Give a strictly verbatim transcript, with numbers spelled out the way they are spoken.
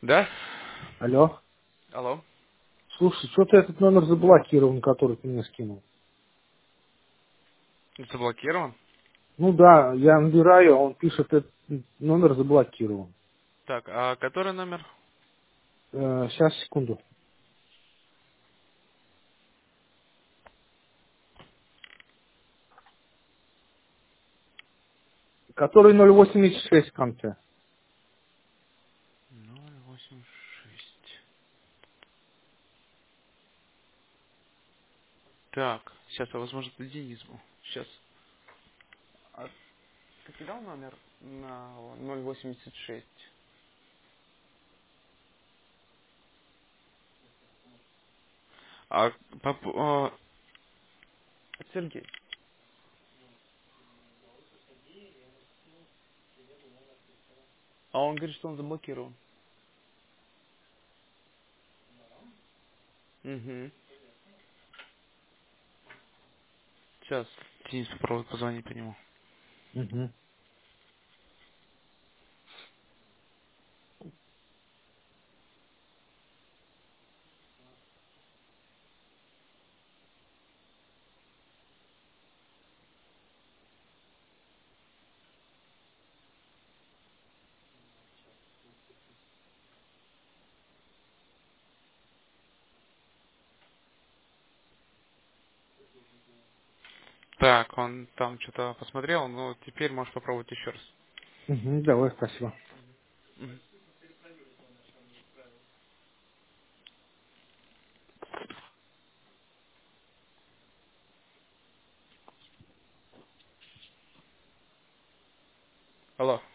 Да? Алло. Алло. Слушай, что-то этот номер заблокирован, который ты мне скинул. Заблокирован? Ну да, я набираю, а он пишет, этот номер заблокирован. Так, а который номер? Э, сейчас, секунду. Который ноль восемьдесят шесть в конце. Ноль восемь шесть. Так, сейчас, а возможно, это Денис был. Сейчас. А ты кидал номер на ноль восемьдесят шесть? А, по по- а, Сергей. А он говорит, что он заблокирован. Угу. Сейчас. Денис попробует позвонить по нему. Угу. Так, он там что-то посмотрел, но теперь можешь попробовать еще раз. Угу, давай, спасибо. Мгм. Алло.